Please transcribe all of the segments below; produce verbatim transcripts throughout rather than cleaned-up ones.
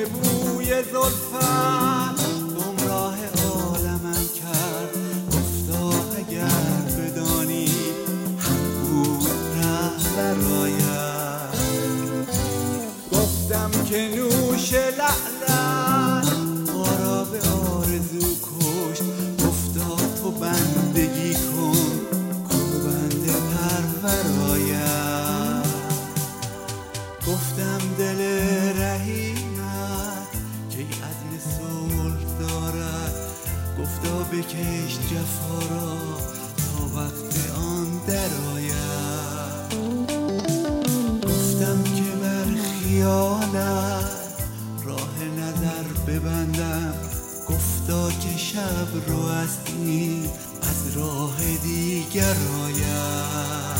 که بوی زلفت گمراه عالمم کرد. گفتا اگر بدانی هم بود رهبرایم. گفتم که نوش لعلت ما را به آرزو کشت. گفتا تو بندگی کن کو بنده پرورایم. گفتم دل رحیمت که عزم صلح دارد. گفتا بکش جفا را تا وقت آن درآید. گفتم که بر خیالت راه نظر ببندم. گفتا که شب رو استی از راه دیگر آیم.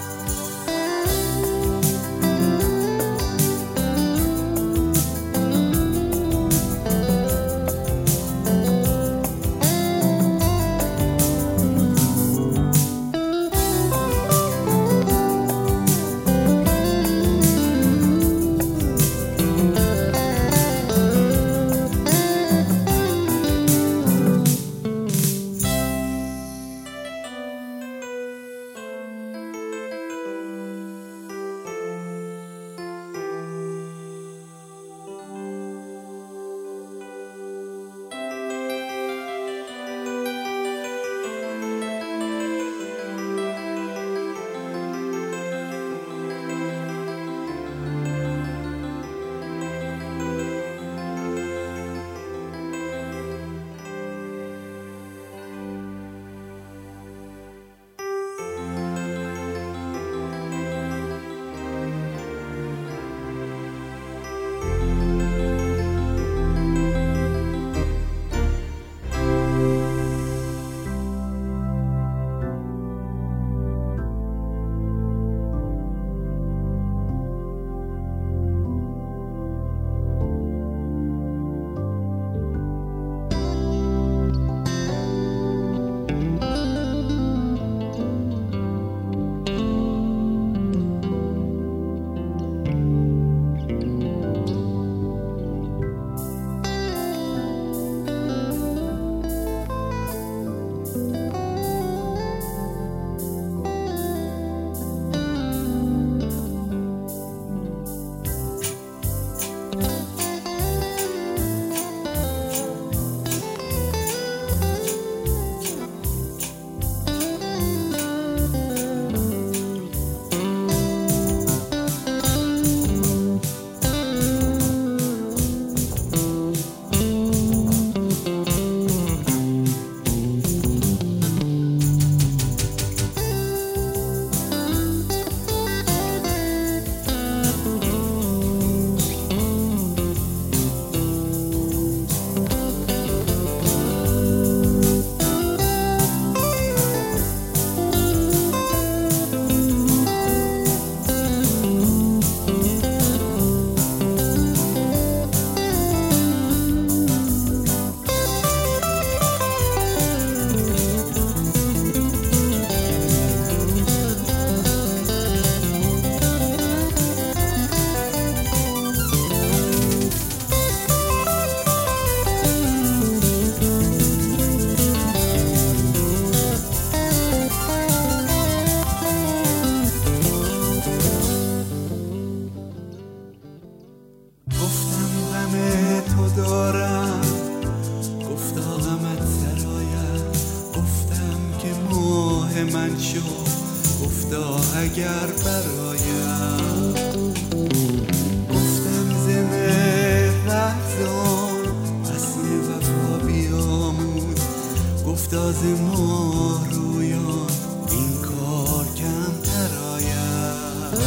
من شو. گفتا اگر برایم. گفتم ز مهر لرزان رسم وفا بیاموز. گفتا ز ماه رویان این کار کمتر آید.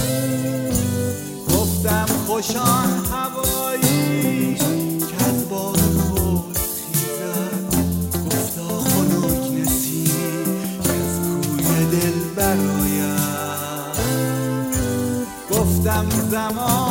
گفتم خوشان هوایی که از باد خود خیزد. گفتا خنک نسیمی که از کوی دل براید. گفتم زمان